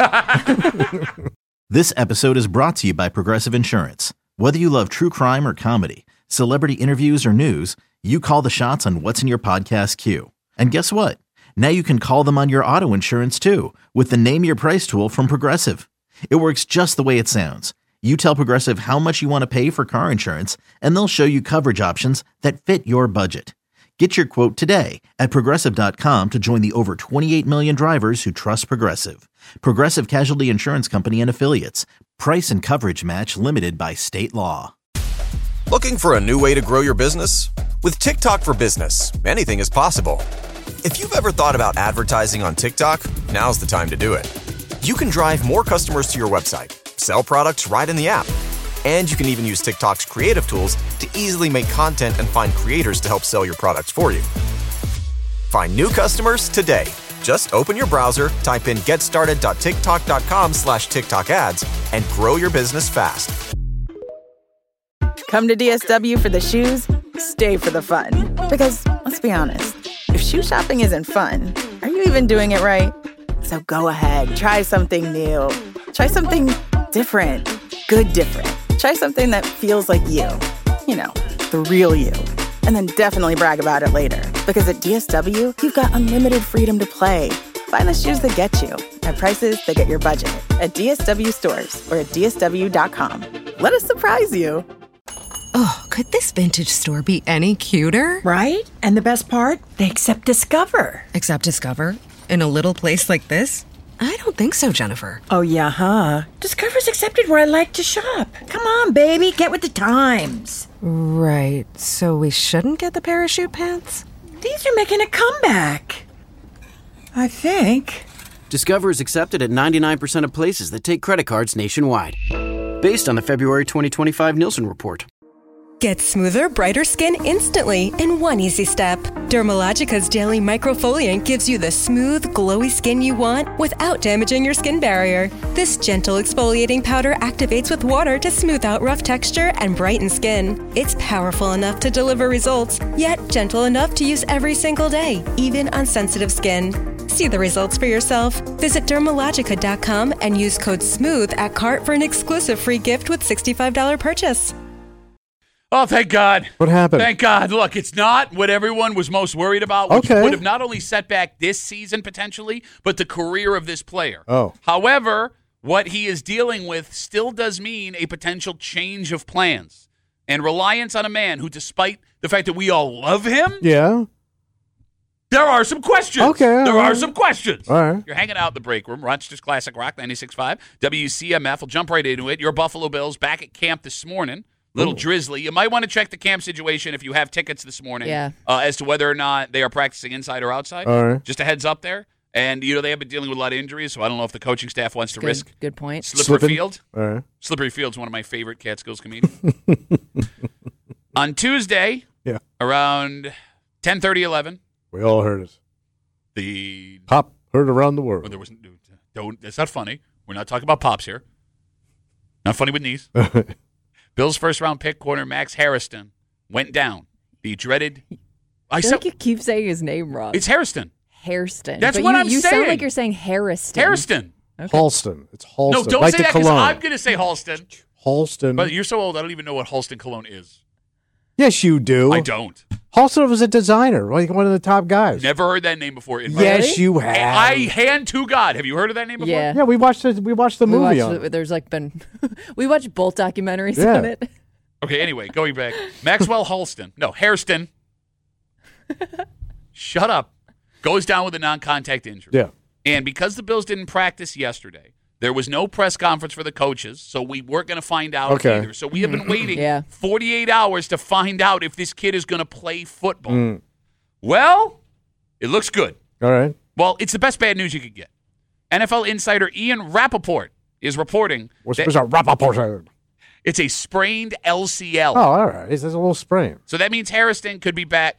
This episode is brought to you by Progressive Insurance. Whether you love true crime or comedy, celebrity interviews or news, you call the shots on what's in your podcast queue. And guess what? Now you can call them on your auto insurance too with the Name Your Price tool from Progressive. It works just the way it sounds. You tell Progressive how much you want to pay for car insurance, and they'll show you coverage options that fit your budget. Get your quote today at Progressive.com to join the over 28 million drivers who trust Progressive. Progressive Casualty Insurance Company and Affiliates. Price and coverage match limited by state law. Looking for a new way to grow your business? With TikTok for Business, anything is possible. If you've ever thought about advertising on TikTok, now's the time to do it. You can drive more customers to your website, sell products right in the app, and you can even use TikTok's creative tools to easily make content and find creators to help sell your products for you. Find new customers today. Just open your browser, type in getstarted.tiktok.com/TikTok ads, and grow your business fast. Come to DSW for the shoes, stay for the fun. Because, let's be honest, if shoe shopping isn't fun, are you even doing it right? So go ahead, try something new. Try something different. Good different. Try something that feels like you. You know, the real you. And then definitely brag about it later. Because at DSW, you've got unlimited freedom to play. Find the shoes that get you at prices that get your budget at DSW stores or at DSW.com. Let us surprise you. Oh, could this vintage store be any cuter? Right? And the best part? They accept Discover. Accept Discover? In a little place like this? I don't think so, Jennifer. Oh, yeah, huh? Discover's accepted where I like to shop. Come on, baby, get with the times. Right, so we shouldn't get the parachute pants? These are making a comeback. I think. Discover is accepted at 99% of places that take credit cards nationwide. Based on the February 2025 Nielsen report. Get smoother, brighter skin instantly in one easy step. Dermalogica's Daily Microfoliant gives you the smooth, glowy skin you want without damaging your skin barrier. This gentle exfoliating powder activates with water to smooth out rough texture and brighten skin. It's powerful enough to deliver results, yet gentle enough to use every single day, even on sensitive skin. See the results for yourself. Visit Dermalogica.com and use code SMOOTH at cart for an exclusive free gift with $65 purchase. Oh, thank God. What happened? Thank God. Look, it's not what everyone was most worried about, which would have not only set back this season potentially, but the career of this player. Oh. However, what he is dealing with still does mean a potential change of plans and reliance on a man who, despite the fact that we all love him, yeah, there are some questions. Okay. There are some questions. All right. You're hanging out in the break room. Rochester's Classic Rock 96.5. WCMF. We'll jump right into it. Your Buffalo Bills back at camp this morning. Little drizzly. You might want to check the camp situation if you have tickets this morning as to whether or not they are practicing inside or outside. All right. Just a heads up there. And, they have been dealing with a lot of injuries, so I don't know if the coaching staff wants to risk. Good point. Slippery Field. All right. Slippery Field's one of my favorite Catskills comedians. On Tuesday, Yeah. Around 10:30, 11. We all heard it. The Pop heard around the world. Well, there was don't. That's not funny. We're not talking about pops here. Not funny with knees. Bills' first-round pick corner Max Hairston went down. The dreaded. I feel like you keep saying his name wrong. It's Hairston. Hairston. That's but what I'm you saying. You sound like you're saying Harriston. Hairston. Okay. Halston. It's Halston. No, don't like say the that because cologne. I'm going to say Halston. Halston. But you're so old, I don't even know what Halston cologne is. Yes, you do. I don't. Halston was a designer, like one of the top guys. Never heard that name before. In my Yes, life. you have. I hand to God. Have you heard of that name before? Yeah. Yeah, we watched the movie on it. There's like been we watched both documentaries Yeah. on it. Okay, anyway, going back. Maxwell Halston. No, Hairston. Shut up. Goes down with a non-contact injury. Yeah. And because the Bills didn't practice yesterday, there was no press conference for the coaches, so we weren't going to find out either. So we have been waiting 48 hours to find out if this kid is going to play football. Well, it looks good. All right. Well, it's the best bad news you could get. NFL insider Ian Rappaport is reporting What's a Rappaport? It's a sprained LCL. Oh, all right. It's a little sprain. So that means Hairston could be back.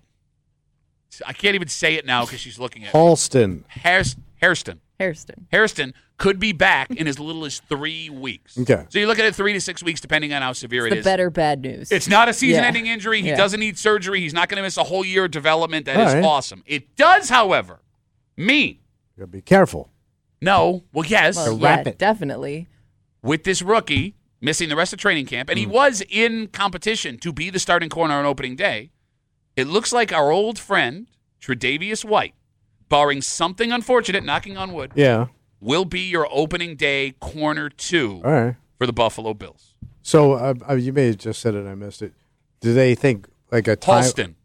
I can't even say it now because she's looking at Halston. Hairston. Hairston. Hairston could be back in as little as 3 weeks. Okay. So you're looking at 3 to 6 weeks, depending on how severe it The is. better bad news. It's not a season-ending injury. He doesn't need surgery. He's not going to miss a whole year of development. That is awesome. It does, however, mean. You got to be careful. No. Well, yes. Well, yeah, definitely. With this rookie missing the rest of training camp, and he was in competition to be the starting corner on opening day, it looks like our old friend, Tre'Davious White, barring something unfortunate, knocking on wood, will be your opening day corner 2 for the Buffalo Bills. So you may have just said it. I missed it. Do they think like a time? Halston.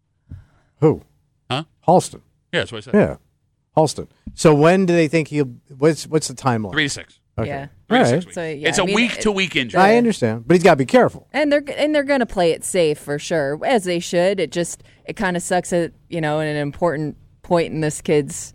Who? Huh? Halston. Yeah, that's what I said. Yeah, Halston. So when do they think he'll? What's the timeline? 3 to 6. Okay. Yeah. 3 to 6 All right. weeks. So, yeah, it's a week-to-week injury. I understand, but he's got to be careful. And they're going to play it safe for sure, as they should. It kind of sucks at in an important point in this kid's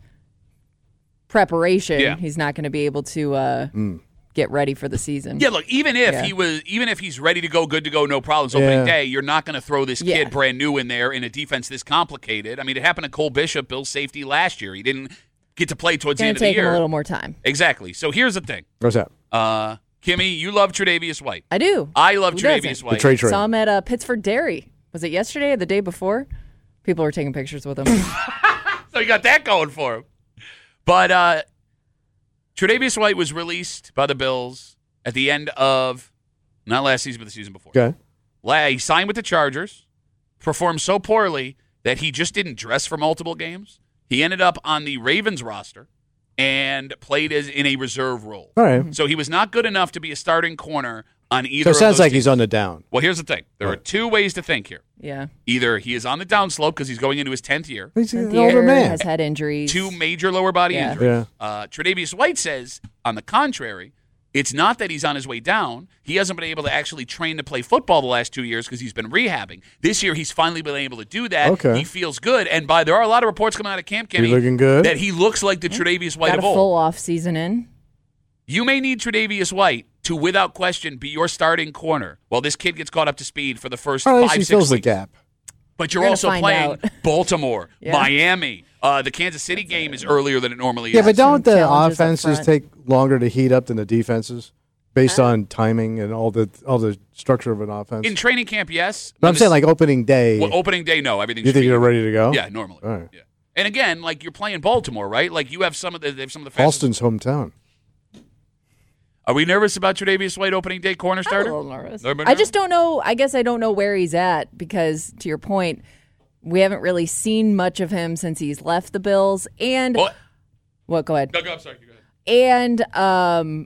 preparation. Yeah. He's not going to be able to get ready for the season. Yeah, look, even if he's ready to go, good to go, no problems opening day, you're not going to throw this kid brand new in there in a defense this complicated. I mean, it happened to Cole Bishop, Bill's safety last year. He didn't get to play towards the end of the year. It's going to take him a little more time. Exactly. So here's the thing. What's that? Kimmy, you love Tre'Davious White. I do. I love Who Tre'Davious doesn't? White. Saw him at Pittsford Dairy. Was it yesterday or the day before? People were taking pictures with him. So you got that going for him. But Tre'Davious White was released by the Bills at the end of, not last season, but the season before. Okay. He signed with the Chargers, performed so poorly that he just didn't dress for multiple games. He ended up on the Ravens roster and played in a reserve role. All right. So he was not good enough to be a starting corner on either So it of sounds those like teams. he's on the down. Well, here's the thing. There are 2 ways to think here. Yeah. Either he is on the downslope because he's going into his 10th year. He's an 10th older year, man. has had injuries. 2 major lower body injuries. Tre'Davious White says, on the contrary, it's not that he's on his way down. He hasn't been able to actually train to play football the last 2 years because he's been rehabbing. This year, he's finally been able to do that. Okay. He feels good. And there are a lot of reports coming out of camp, Kenny, He's looking good. that he looks like the Tre'Davious White Got of a old. full off season in. You may need Tre'Davious White to, without question, be your starting corner while this kid gets caught up to speed for the first Or at 5, least he 6 fills weeks. the gap. But you're We're gonna also find playing out. Baltimore, Yeah. Miami. The Kansas City game is earlier than it normally Yeah, is. but don't the challenges up offenses front. take longer to heat up than the defenses, based on timing and all the structure of an offense? In training camp, yes. But I'm saying like opening day. Well, opening day, no. Everything's You think free. you're ready to go? Yeah, normally. All right. Yeah. And again, like you're playing Baltimore, right? Like you have some of the fastest. Halston's hometown. Are we nervous about Tre'Davious White opening day corner starter? I'm a little nervous. Little bit I just don't know. I guess I don't know where he's at because, to your point, we haven't really seen much of him since he's left the Bills. And what? Go ahead. No, go. I'm sorry. Go ahead. And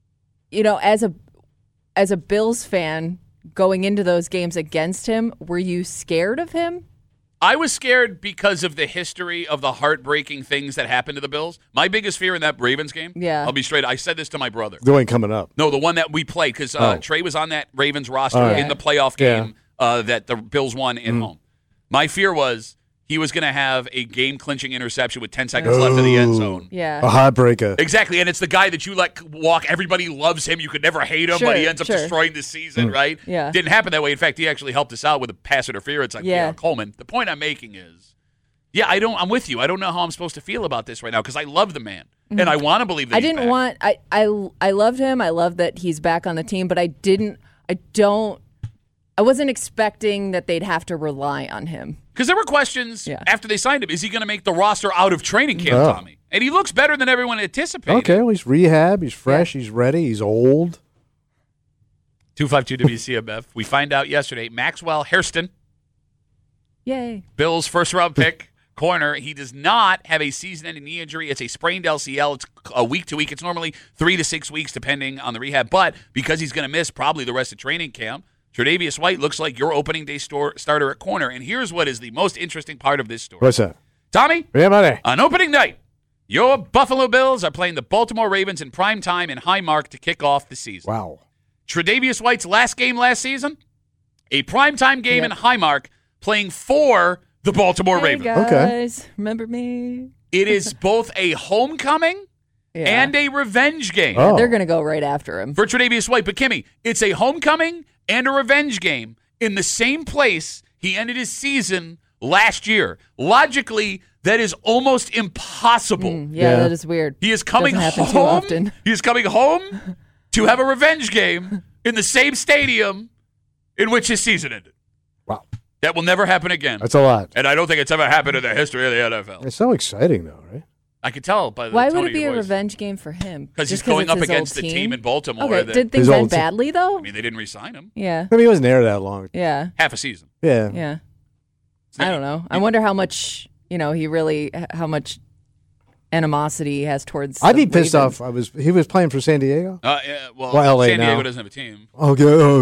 as a Bills fan going into those games against him, were you scared of him? I was scared because of the history of the heartbreaking things that happened to the Bills. My biggest fear in that Ravens game, I'll be straight, I said this to my brother. The one coming up. No, the one that we played because Trey was on that Ravens roster All right. in the playoff game that the Bills won at home. My fear was he was going to have a game-clinching interception with 10 seconds left in the end zone. Yeah. A heartbreaker. Exactly, and it's the guy that you let walk. Everybody loves him. You could never hate him, but he ends up destroying the season, right? Yeah. Didn't happen that way. In fact, he actually helped us out with a pass interference on Keon Coleman. The point I'm making is, I'm with you. I don't know how I'm supposed to feel about this right now because I love the man, and I want to believe that I loved him. I love that he's back on the team, but I wasn't expecting that they'd have to rely on him. Because there were questions after they signed him. Is he going to make the roster out of training camp, Tommy? And he looks better than everyone anticipated. Okay, well, he's rehab. He's fresh. He's ready. He's old. 252 WCMF. We find out yesterday, Maxwell Hairston. Yay. Bills' first-round pick, corner. He does not have a season-ending knee injury. It's a sprained LCL. It's a week-to-week. It's normally 3 to 6 weeks, depending on the rehab. But because he's going to miss probably the rest of training camp, Tre'Davious White looks like your opening day starter at corner. And here's what is the most interesting part of this story. What's that? Tommy? Yeah, buddy. On opening night, your Buffalo Bills are playing the Baltimore Ravens in prime time in Highmark to kick off the season. Wow. Tre'Davious White's last game last season, a primetime game in Highmark, playing for the Baltimore Ravens. Guys, remember me? It is both a homecoming and a revenge game. Yeah, they're going to go right after him. For Tre'Davious White. But, Kimmy, it's a homecoming and a revenge game in the same place he ended his season last year. Logically, that is almost impossible. That is weird. He is coming home. Too often. He is coming home to have a revenge game in the same stadium in which his season ended. Wow. That will never happen again. That's a lot. And I don't think it's ever happened in the history of the NFL. It's so exciting, though, right? I could tell by the Why tone would it of be your a voice. revenge game for him? Because he's going up against the team in Baltimore. Okay, did things end badly, though? I mean, they didn't re-sign him. Yeah. I mean, he wasn't there that long. Yeah. Half a season. Yeah. Yeah. I don't know. I wonder how much, how much animosity he has towards I'd be pissed Ravens. off. He was playing for San Diego? Well, LA San Diego now. doesn't have a team. Okay.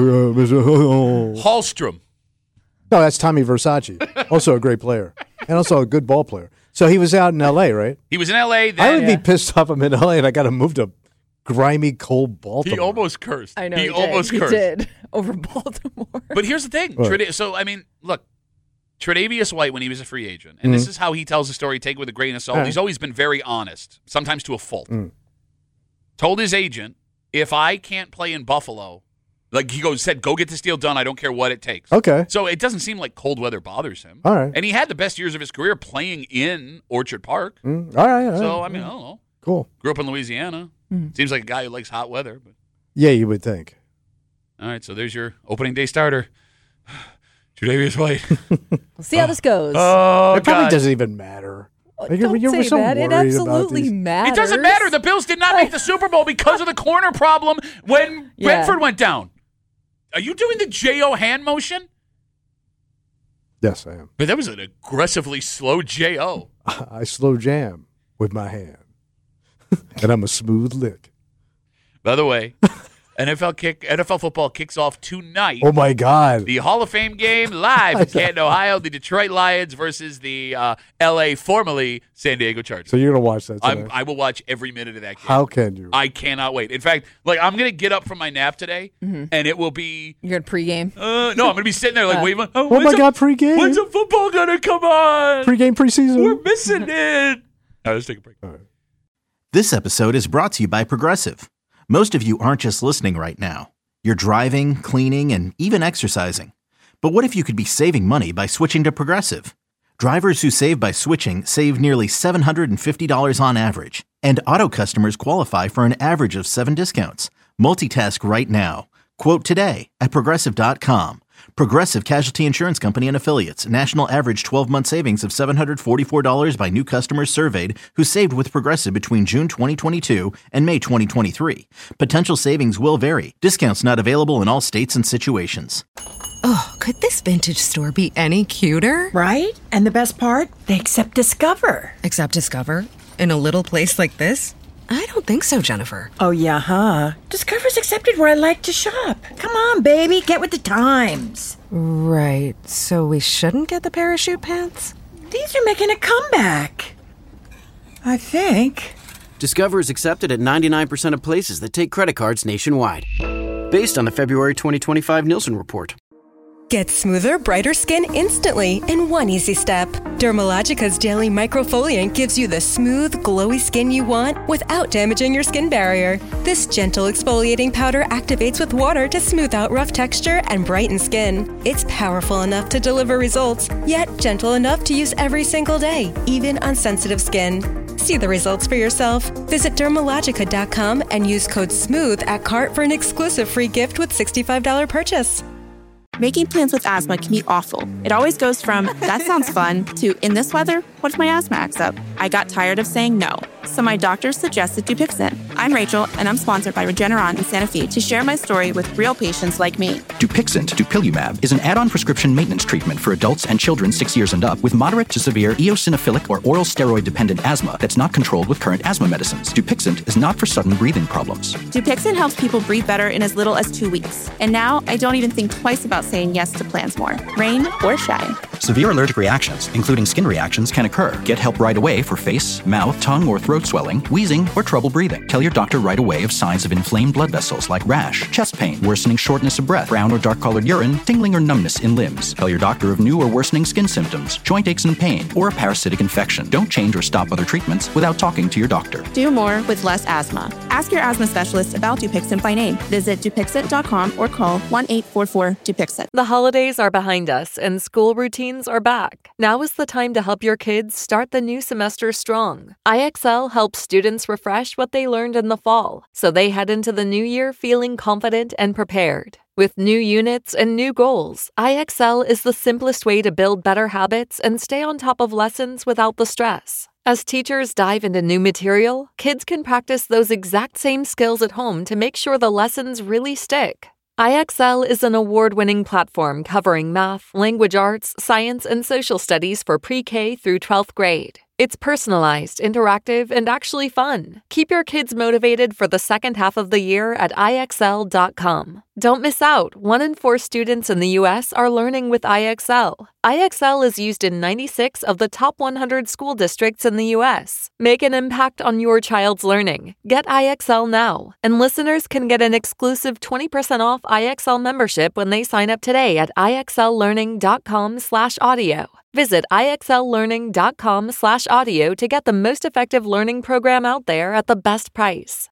Hallstrom. No, that's Tommy Versace. Also a great player. And also a good ball player. So he was out in L.A., right? He was in L.A. Then, I would be pissed off I'm in L.A. and I got to move to grimy, cold Baltimore. He almost cursed. I know he almost did. cursed. He did over Baltimore. But here's the thing. What? So, I mean, look, Tre'Davious White, when he was a free agent, and this is how he tells the story, take it with a grain of salt. Right. He's always been very honest, sometimes to a fault. Told his agent, if I can't play in Buffalo, like he said, go get this deal done. I don't care what it takes. Okay. So it doesn't seem like cold weather bothers him. All right. And he had the best years of his career playing in Orchard Park. All right. So, I mean, I don't know. Cool. Grew up in Louisiana. Seems like a guy who likes hot weather. But. Yeah, you would think. All right, so there's your opening day starter. Tre'Davious White. We'll see how this goes. Oh, it probably God. doesn't even matter. Don't say so that. It worried about absolutely these. matters. It doesn't matter. The Bills did not make the Super Bowl because of the corner problem when Brentford went down. Are you doing the J.O. hand motion? Yes, I am. But that was an aggressively slow J.O. I slow jam with my hand. And I'm a smooth lick. By the way, NFL football kicks off tonight. Oh, my God. The Hall of Fame game live in Canton, Ohio. The Detroit Lions versus the L.A., formerly San Diego Chargers. So you're going to watch that today? I will watch every minute of that game. How can you? I cannot wait. In fact, I'm going to get up from my nap today, and it will be... You're going to pregame? No, I'm going to be sitting there waiting. Oh, my God, pregame. When's the football going to come on? Pregame, preseason. We're missing it. All right, let's take a break. All right. This episode is brought to you by Progressive. Most of you aren't just listening right now. You're driving, cleaning, and even exercising. But what if you could be saving money by switching to Progressive? Drivers who save by switching save nearly $750 on average. And auto customers qualify for an average of 7 discounts. Multitask right now. Quote today at Progressive.com. Progressive Casualty Insurance Company and Affiliates. National average 12-month savings of $744 by new customers surveyed who saved with Progressive between June 2022 and May 2023. Potential savings will vary. Discounts not available in all states and situations. Oh, could this vintage store be any cuter? Right? And the best part? They accept Discover. Accept Discover? In a little place like this? I don't think so, Jennifer. Oh, yeah, huh? Discover's accepted where I like to shop. Come on, baby, get with the times. Right, so we shouldn't get the parachute pants? These are making a comeback. I think. Discover is accepted at 99% of places that take credit cards nationwide. Based on the February 2025 Nielsen report. Get smoother, brighter skin instantly in one easy step. Dermalogica's daily microfoliant gives you the smooth, glowy skin you want without damaging your skin barrier. This gentle exfoliating powder activates with water to smooth out rough texture and brighten skin. It's powerful enough to deliver results, yet gentle enough to use every single day, even on sensitive skin. See the results for yourself. Visit Dermalogica.com and use code SMOOTH at cart for an exclusive free gift with $65 purchase. Making plans with asthma can be awful. It always goes from, that sounds fun, to, in this weather, what if my asthma acts up? I got tired of saying no, so my doctor suggested Dupixent. I'm Rachel, and I'm sponsored by Regeneron in Santa Fe to share my story with real patients like me. Dupixent, Dupilumab, is an add-on prescription maintenance treatment for adults and children 6 years and up with moderate to severe eosinophilic or oral steroid-dependent asthma that's not controlled with current asthma medicines. Dupixent is not for sudden breathing problems. Dupixent helps people breathe better in as little as 2 weeks. And now, I don't even think twice about saying yes to plans more, rain or shine. Severe allergic reactions, including skin reactions, can occur. Get help right away for face, mouth, tongue, or throat swelling, wheezing, or trouble breathing. Tell your doctor right away of signs of inflamed blood vessels like rash, chest pain, worsening shortness of breath, brown or dark-colored urine, tingling or numbness in limbs. Tell your doctor of new or worsening skin symptoms, joint aches and pain, or a parasitic infection. Don't change or stop other treatments without talking to your doctor. Do more with less asthma. Ask your asthma specialist about Dupixent by name. Visit Dupixent.com or call 1-844-DUPIXENT. The holidays are behind us and school routines are back. Now is the time to help your kids start the new semester strong. IXL helps students refresh what they learned in the fall, so they head into the new year feeling confident and prepared. With new units and new goals, IXL is the simplest way to build better habits and stay on top of lessons without the stress. As teachers dive into new material, kids can practice those exact same skills at home to make sure the lessons really stick. IXL is an award-winning platform covering math, language arts, science, and social studies for pre-K through 12th grade. It's personalized, interactive, and actually fun. Keep your kids motivated for the second half of the year at IXL.com. Don't miss out. 1 in 4 students in the U.S. are learning with IXL. IXL is used in 96 of the top 100 school districts in the U.S. Make an impact on your child's learning. Get IXL now. And listeners can get an exclusive 20% off IXL membership when they sign up today at IXLlearning.com/audio. Visit IXLlearning.com/audio to get the most effective learning program out there at the best price.